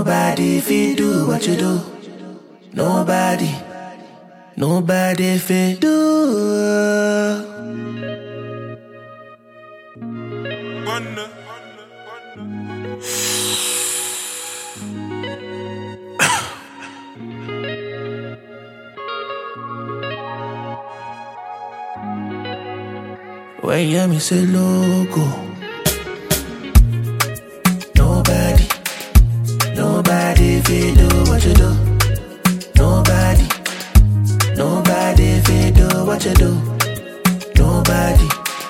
Nobody fit do what you do. Nobody fit do. When you hear me say logo, nobody fit do what you do. Nobody fit do what you do. Nobody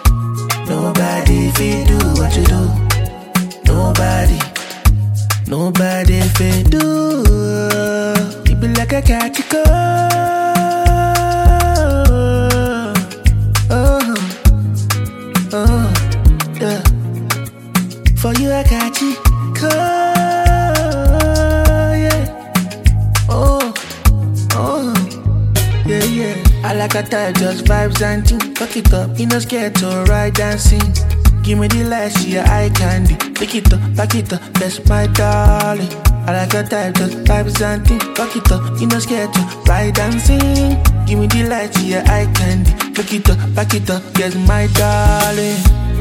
fit do what you do. Nobody fit do. You be like a catchy yeah. For you I got you yeah. Yeah. I like a type, just vibes and thing. Fuck it up, you not scared to ride dancing. Give me the lights, see your eye candy. Pick it up, back it up, that's my darling. I like a type, just vibes and thing. Fuck it up, you not scared to ride dancing. Give me the lights, see your eye candy. Pick it up, back it up, yes my darling.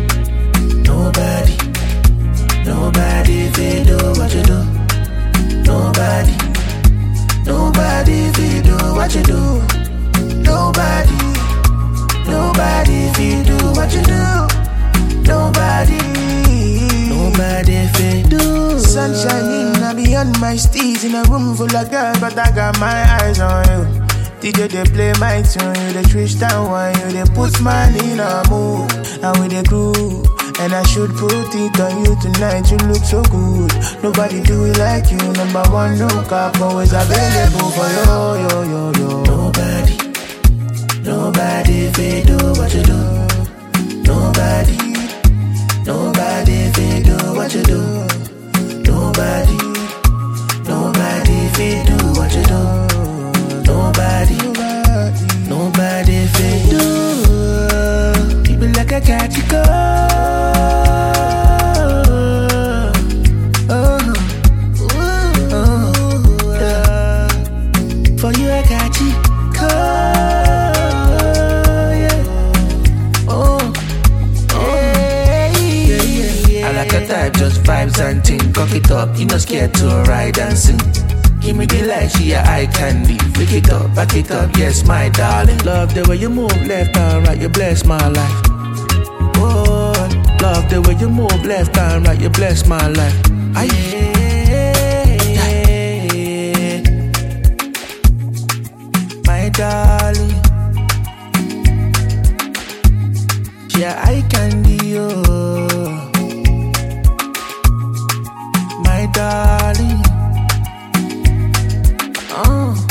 Nobody fit do what you do. Nobody fit do what you do. Nobody fit do what you do. Nobody fit do. Sun shining, I be on my steez in a room full of girls, but I got my eyes on you. DJ they play my tune, you they twist down one, you they put man in a mood, and with the groove. And I should put it on you tonight, you look so good. Nobody do it like you, number one, no cap, always available for you. Nobody fit do what you do. Nobody fit do what you do. Nobody fit do what you do. Nobody fit do. You be like a catchy yeah. For you I got you yeah. I like a type, just vibes and ting. Cock it up, you not scared to ride and sing. Give me the light, see your eye candy. Pick it up, back it up, yes my darling. Love the way you move left and right, you bless my life. Oh, love the way you move left and right, you bless my life. Aye. My darling, yeah, I candy, oh. My darling,